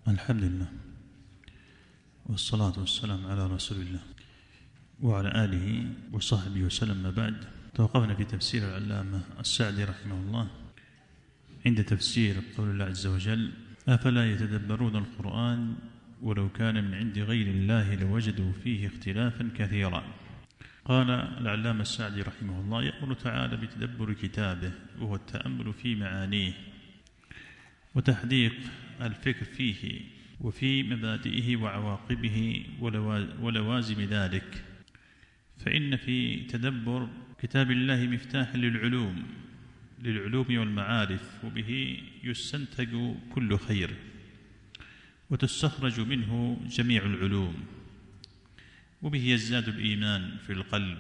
الحمد لله والصلاة والسلام على رسول الله وعلى آله وصحبه وسلم. ما بعد، توقفنا في تفسير العلامة السعدي رحمه الله عند تفسير قول الله عز وجل: أفلا يتدبرون القرآن ولو كان من عند غير الله لوجدوا فيه اختلافا كثيرا. قال العلامة السعدي رحمه الله: يأمر تعالى بتدبر كتابه، وهو التأمل في معانيه وتحديق الفكر فيه وفي مبادئه وعواقبه ولوازم ذلك، فإن في تدبر كتاب الله مفتاح للعلوم والمعارف، وبه يستنتج كل خير وتستخرج منه جميع العلوم، وبه يزداد الإيمان في القلب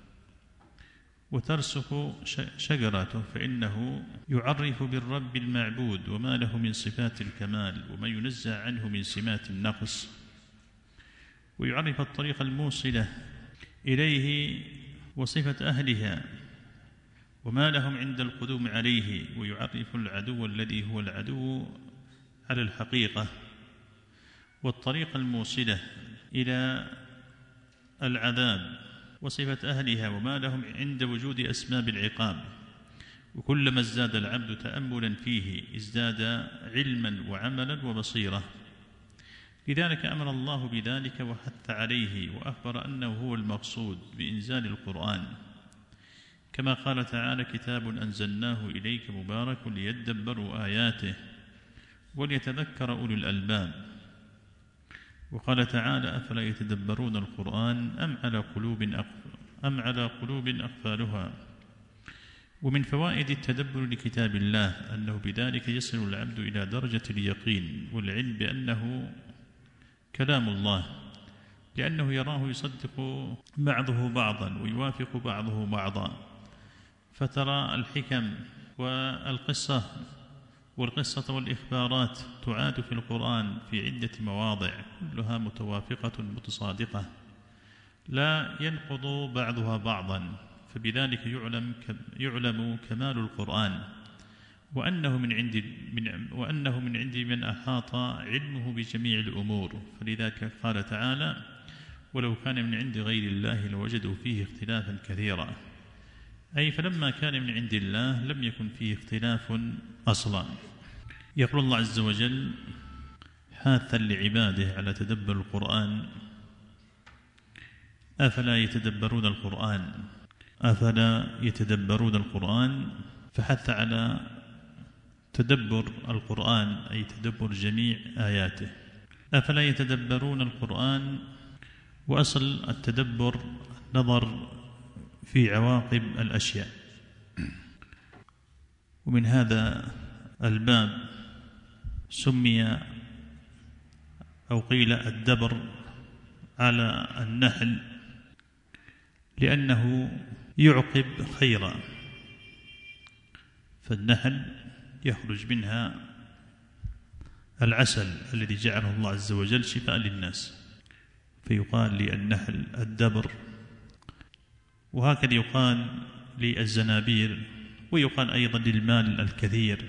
وترسخ شجرته، فإنه يعرف بالرب المعبود وما له من صفات الكمال وما ينزع عنه من سمات النقص، ويعرف الطريق الموصلة إليه وصفة أهلها وما لهم عند القدوم عليه، ويعرف العدو الذي هو العدو على الحقيقة والطريق الموصلة إلى العذاب وصفة أهلها وما لهم عند وجود أسباب العقاب. وكلما ازداد العبد تأملا فيه ازداد علما وعملا وبصيرة، لذلك أمر الله بذلك وحث عليه، وأخبر أنه هو المقصود بإنزال القرآن، كما قال تعالى: كتاب أنزلناه إليك مبارك ليدبروا آياته وليتذكر أولو الألباب. وقال تعالى: أفلا يتدبرون القرآن أم على قلوب أقفالها. ومن فوائد التدبر لكتاب الله أنه بذلك يصل العبد إلى درجة اليقين والعلم بأنه كلام الله، لأنه يراه يصدق بعضه بعضا ويوافق بعضه بعضا. فترى الحكم والقصة والإخبارات تعاد في القرآن في عدة مواضع كلها متوافقة متصادقة لا ينقض بعضها بعضا، فبذلك يعلم كمال القرآن وأنه من عند من أحاط علمه بجميع الأمور. فلذلك قال تعالى: ولو كان من عند غير الله لوجدوا فيه اختلافا كثيرا، أي فلما كان من عند الله لم يكن فيه اختلاف أصلا. يقول الله عز وجل حاثا لعباده على تدبر القرآن: أفلا يتدبرون القرآن، فحث على تدبر القرآن أي تدبر جميع آياته. أفلا يتدبرون القرآن، وأصل التدبر نظر في عواقب الأشياء. ومن هذا الباب سمي أو قيل الدبر على النحل، لأنه يعقب خيرا، فالنحل يخرج منها العسل الذي جعله الله عز وجل شفاء للناس، فيقال للنحل الدبر. وهكذا يقال للزنابير، ويقال أيضا للمال الكثير،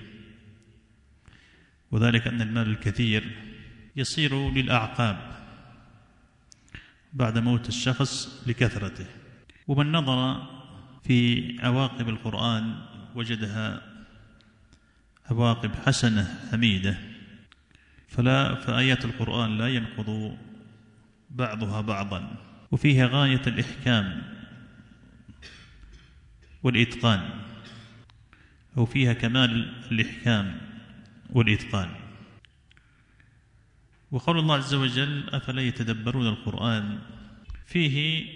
وذلك أن المال الكثير يصير للأعقاب بعد موت الشخص لكثرته. ومن نظر في عواقب القرآن وجدها عواقب حسنة حميدة، فآيات القرآن لا ينقض بعضها بعضا، وفيها غاية الإحكام والإتقان، أو فيها كمال الإحكام والإتقان. وقول الله عز وجل: أفلا يتدبرون القرآن، فيه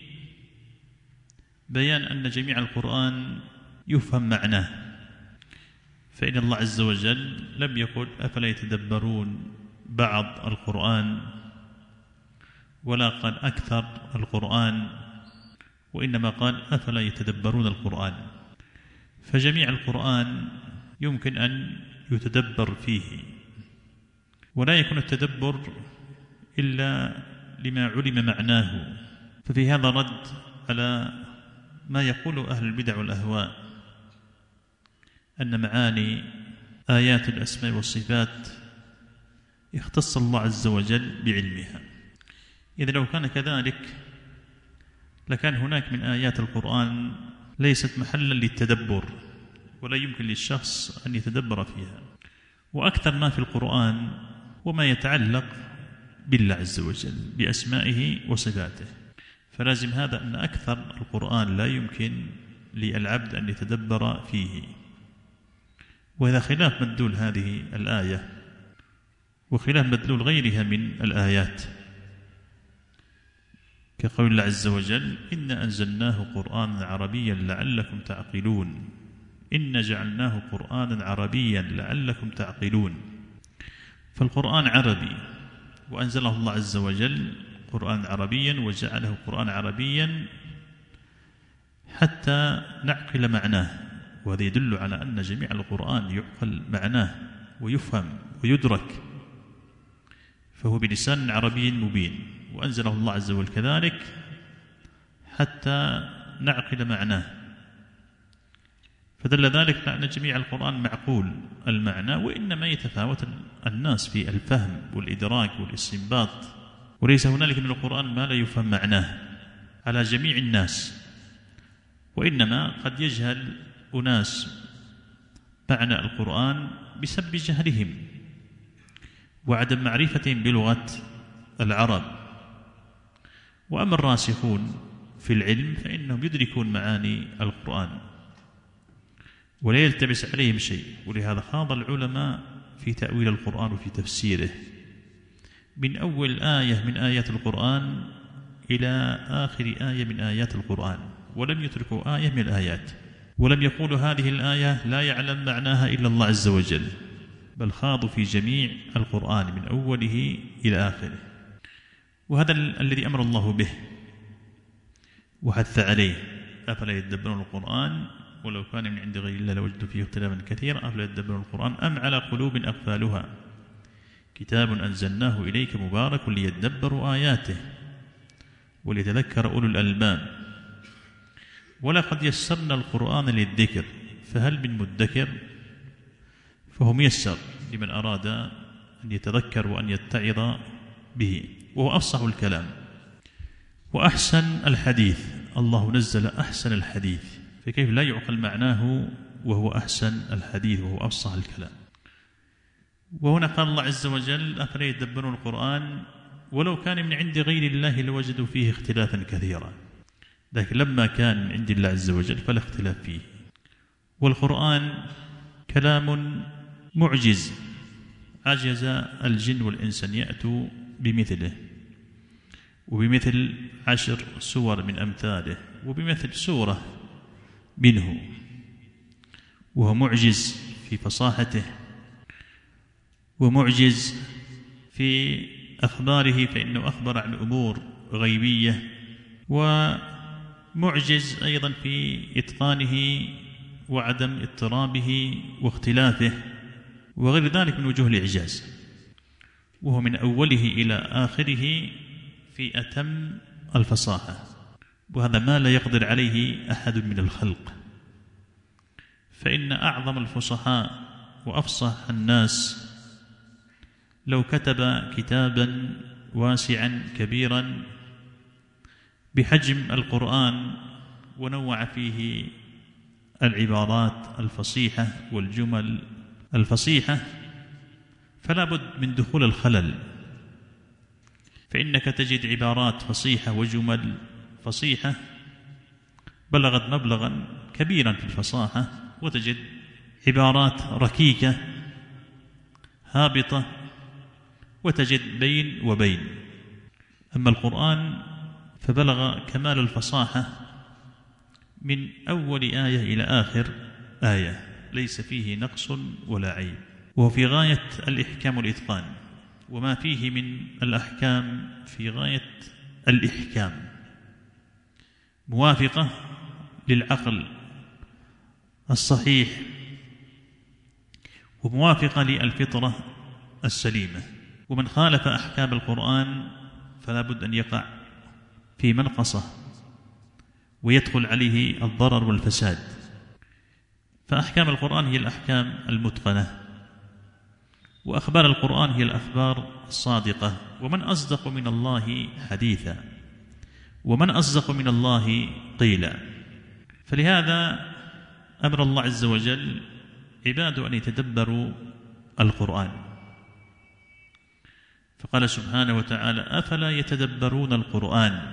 بيان أن جميع القرآن يفهم معناه، فإن الله عز وجل لم يقل أفلا يتدبرون بعض القرآن ولا قال أكثر القرآن، وإنما قال أفلا يتدبرون القرآن. فجميع القرآن يمكن أن يتدبر فيه، ولا يكون التدبر إلا لما علم معناه. ففي هذا رد على ما يقول أهل البدع والأهواء أن معاني آيات الأسماء والصفات اختص الله عز وجل بعلمها. إذا لو كان كذلك لكان هناك من آيات القرآن ليست محلا للتدبر ولا يمكن للشخص أن يتدبر فيها. وأكثر ما في القرآن وما يتعلق بالله عز وجل بأسمائه وصفاته، فلازم هذا أن أكثر القرآن لا يمكن للعبد أن يتدبر فيه. وهذا خلاف مدلول هذه الآية وخلاف مدلول غيرها من الآيات، كقول الله عز وجل: إنا أنزلناه قرآنا عربيا لعلكم تعقلون. إنا جعلناه قرآنا عربيا لعلكم تعقلون. فالقرآن عربي وأنزله الله عز وجل قرآن عربيا وجعله قرآن عربيا حتى نعقل معناه، وهذا يدل على أن جميع القرآن يعقل معناه ويفهم ويدرك، فهو بلسان عربي مبين، وأنزله الله عز وجل كذلك حتى نعقل معناه، فدل ذلك على أن جميع القرآن معقول المعنى، وإنما يتفاوت الناس في الفهم والإدراك والاستنباط، وليس هنالك من القرآن ما لا يفهم معناه على جميع الناس، وإنما قد يجهل أناس معنى القرآن بسبب جهلهم وعدم معرفتهم بلغة العرب. وأما الراسخون في العلم فإنهم يدركون معاني القرآن ولا يلتبس عليهم شيء، ولهذا خاض العلماء في تأويل القرآن وفي تفسيره من أول آية من آيات القرآن إلى آخر آية من آيات القرآن، ولم يتركوا آية من الآيات، ولم يقولوا هذه الآية لا يعلم معناها إلا الله عز وجل، بل خاضوا في جميع القرآن من أوله إلى آخره. وهذا الذي أمر الله به وحث عليه: أفلا يتدبرون القرآن ولو كان من عند غير الله لوجدوا فيه اختلافا كثيرا أفلا يتدبرون القرآن أم على قلوب أقفالها كتاب أنزلناه إليك مبارك ليدبروا آياته وليتذكر أولو الألباب ولقد يسرنا القرآن للذكر فهل من مدكر. فهو ميسر لمن أراد أن يتذكر وأن يتعظ به، وهو أفصح الكلام وأحسن الحديث. الله نزل أحسن الحديث، فكيف لا يعقل معناه وهو أحسن الحديث وهو أفصح الكلام. وهنا قال الله عز وجل: أفلا يدبرون القرآن ولو كان من عند غير الله لوجدوا فيه اختلافا كثيرا. لكن لما كان من عند الله عز وجل فلا اختلاف فيه. والقرآن كلام معجز عجز الجن والإنس أن يأتوا بمثله، وبمثل 10 سور من أمثاله، وبمثل سورة منه، وهو معجز في فصاحته ومعجز في أخباره، فإنه أخبر عن أمور غيبية، ومعجز أيضا في إتقانه وعدم اضطرابه واختلافه وغير ذلك من وجوه الإعجاز. وهو من أوله إلى آخره في أتم الفصاحة، وهذا ما لا يقدر عليه أحد من الخلق. فإن أعظم الفصحاء وأفصح الناس لو كتب كتابا واسعا كبيرا بحجم القرآن ونوع فيه العبارات الفصيحة والجمل الفصيحة فلا بد من دخول الخلل، فإنك تجد عبارات فصيحة وجمل فصيحة بلغت مبلغا كبيرا في الفصاحة، وتجد عبارات ركيكة هابطة، وتجد بين وبين. أما القرآن فبلغ كمال الفصاحة من أول آية إلى آخر آية، ليس فيه نقص ولا عيب، وهو في غاية الإحكام والإتقان، وما فيه من الأحكام في غاية الإحكام، موافقة للعقل الصحيح وموافقة للفطرة السليمة. ومن خالف أحكام القرآن فلا بد أن يقع في منقصة ويدخل عليه الضرر والفساد. فأحكام القرآن هي الأحكام المتقنة، وأخبار القرآن هي الأخبار الصادقة. ومن أصدق من الله حديثا، ومن أصدق من الله قيلا. فلهذا أمر الله عز وجل عباده أن يتدبروا القرآن، فقال سبحانه وتعالى: أفلا يتدبرون القرآن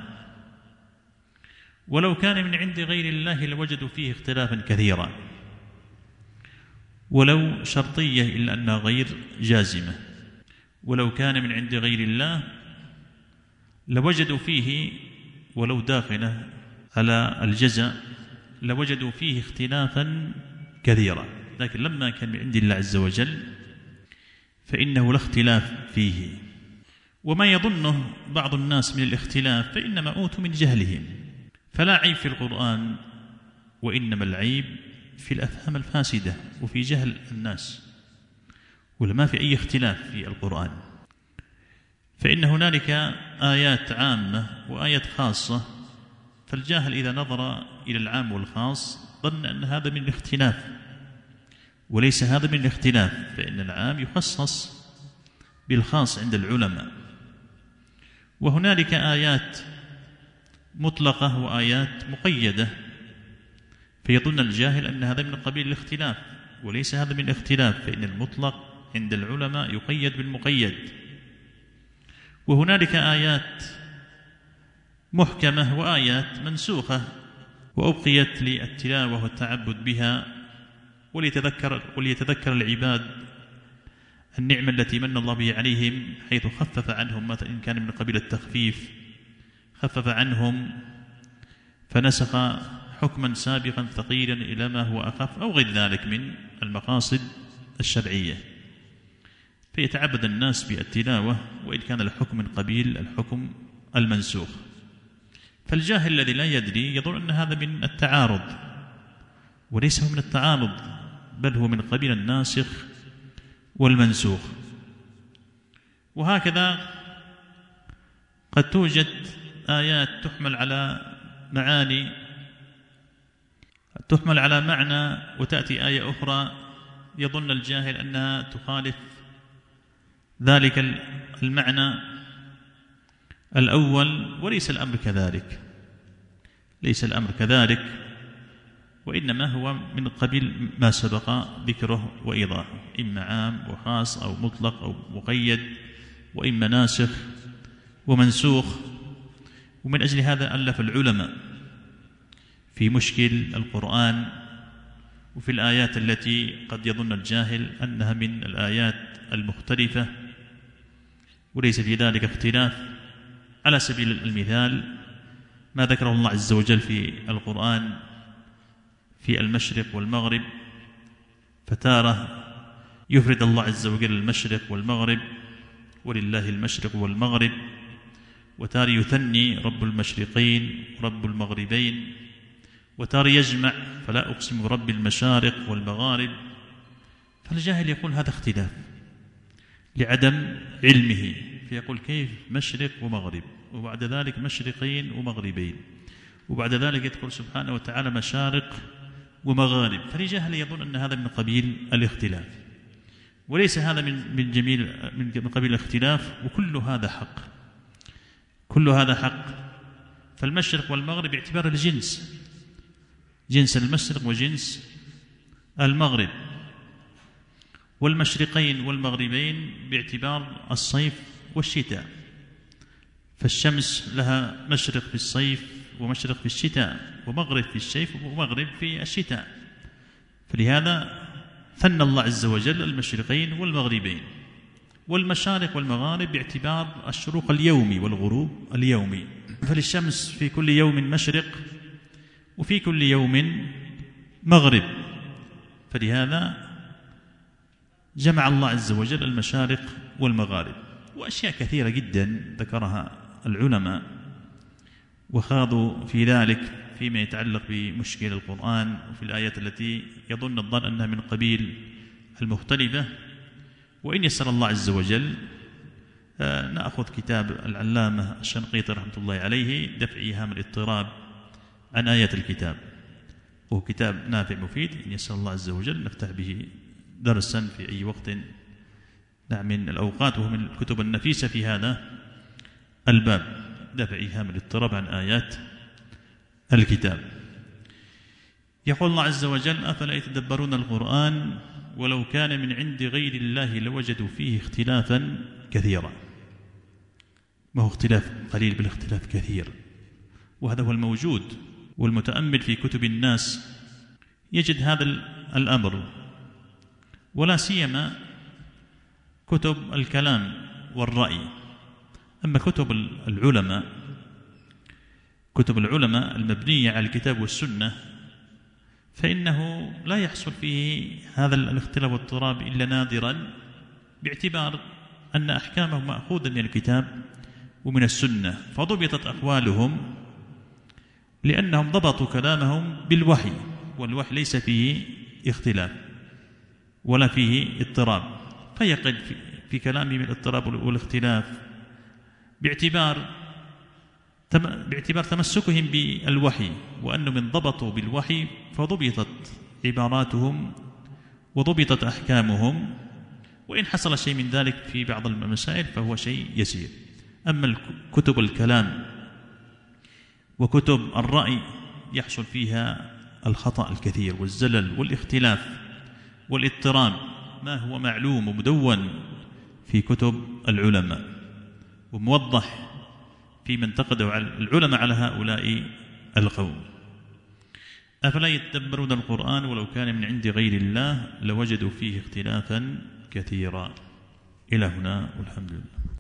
ولو كان من عند غير الله لوجدوا فيه اختلافا كثيرا. ولو شرطية إلا أنها غير جازمة، ولو كان من عند غير الله لوجدوا فيه، ولو داخلة على الجزاء، لوجدوا فيه اختلافا كثيرا. لكن لما كان من عند الله عز وجل فإنه لا اختلاف فيه. وما يظنه بعض الناس من الاختلاف فإنما أوتوا من جهلهم، فلا عيب في القرآن، وإنما العيب في الأفهام الفاسدة وفي جهل الناس، ولا ما في أي اختلاف في القرآن. فإن هنالك آيات عامة وآيات خاصة، فالجاهل إذا نظر إلى العام والخاص ظن أن هذا من الاختلاف، وليس هذا من الاختلاف، فإن العام يخصص بالخاص عند العلماء. وهنالك آيات مطلقة وآيات مقيدة، فيظن الجاهل أن هذا من قبيل الاختلاف، وليس هذا من الاختلاف، فإن المطلق عند العلماء يقيد بالمقيد. وهنالك آيات محكمة وآيات منسوخة وأبقيت للتلاوة والتعبد بها، وليتذكر العباد النعمة التي من الله به عليهم، حيث خفف عنهم مثلا إن كان من قبيل التخفيف، خفف عنهم فنسخ حكما سابقا ثقيلا إلى ما هو أخف، أو غير ذلك من المقاصد الشرعية، فيتعبد الناس بالتلاوة وإن كان الحكم من قبيل الحكم المنسوخ. فالجاهل الذي لا يدري يظن أن هذا من التعارض، وليس هو من التعارض، بل هو من قبيل الناسخ والمنسوخ. وهكذا قد توجد آيات تحمل على معنى وتأتي آية أخرى يظن الجاهل أنها تخالف ذلك المعنى الأول، وليس الأمر كذلك، ليس الأمر كذلك، وإنما هو من قبيل ما سبق ذكره وإيضاحه، إما عام وخاص أو مطلق أو مقيد، وإما ناسخ ومنسوخ. ومن أجل هذا ألف العلماء في مشكل القرآن وفي الآيات التي قد يظن الجاهل أنها من الآيات المختلفة وليس في ذلك اختلاف. على سبيل المثال ما ذكره الله عز وجل في القرآن في المشرق والمغرب، فتارة يفرد الله عز وجل المشرق والمغرب ولله المشرق والمغرب، وتارة يثني رب المشرقين ورب المغربين، وتارة يجمع فلا أقسم برب المشارق والمغارب. فالجاهل يقول هذا اختلاف لعدم علمه، فيقول كيف مشرق ومغرب، وبعد ذلك مشرقين ومغربين، وبعد ذلك يذكر سبحانه وتعالى مشارق ومغارب. فالجاهل يظن أن هذا من قبيل الاختلاف، وليس هذا من قبيل الاختلاف، وكل هذا حق، كل هذا حق. فالمشرق والمغرب باعتبار الجنس، جنس المشرق وجنس المغرب، والمشرقين والمغربين باعتبار الصيف والشتاء، فالشمس لها مشرق في الصيف ومشرق في الشتاء، ومغرب في الصيف ومغرب في الشتاء. فلهذا ثنى الله عز وجل المشرقين والمغربين. والمشارق والمغارب باعتبار الشروق اليومي والغروب اليومي، فللشمس في كل يوم مشرق وفي كل يوم مغرب. فلهذا جمع الله عز وجل المشارق والمغارب. وأشياء كثيرة جدا ذكرها العلماء وخاضوا في ذلك فيما يتعلق بمشكل القرآن وفي الآيات التي يظن الظن أنها من قبيل المختلفة. وإن يسر الله عز وجل نأخذ كتاب العلامة الشنقيطي رحمة الله عليه دفع إيهام الاضطراب عن آيات الكتاب، وهو كتاب نافع مفيد. إن يسر الله عز وجل نفتح به درسا في أي وقت نعم من الأوقات وهو من الكتب النفيسة في هذا الباب، دفع إيهام الاضطراب عن آيات الكتاب. يقول الله عز وجل: أفلا يتدبرون القرآن ولو كان من عند غير الله لوجدوا فيه اختلافا كثيرا. ما هو اختلاف قليل بالاختلاف كثير، وهذا هو الموجود. والمتأمل في كتب الناس يجد هذا الأمر، ولا سيما كتب الكلام والرأي. أما كتب العلماء المبنية على الكتاب والسنة فإنه لا يحصل فيه هذا الاختلاف والاضطراب إلا نادرا، باعتبار أن أحكامهم مأخوذة من الكتاب ومن السنة، فضبطت أقوالهم لأنهم ضبطوا كلامهم بالوحي، والوحي ليس فيه اختلاف ولا فيه اضطراب، فيقل في كلامهم الاضطراب والاختلاف باعتبار تمسكهم بالوحي، وأنهم انضبطوا بالوحي فضبطت عباراتهم وضبطت أحكامهم، وإن حصل شيء من ذلك في بعض المسائل فهو شيء يسير. أما كتب الكلام وكتب الرأي يحصل فيها الخطأ الكثير والزلل والاختلاف والاضطراب، ما هو معلوم ومدون في كتب العلماء وموضح في من انتقدوا العلماء على هؤلاء القوم. أفلا يتدبرون القرآن ولو كان من عند غير الله لوجدوا فيه اختلافا كثيرا. إلى هنا والحمد لله.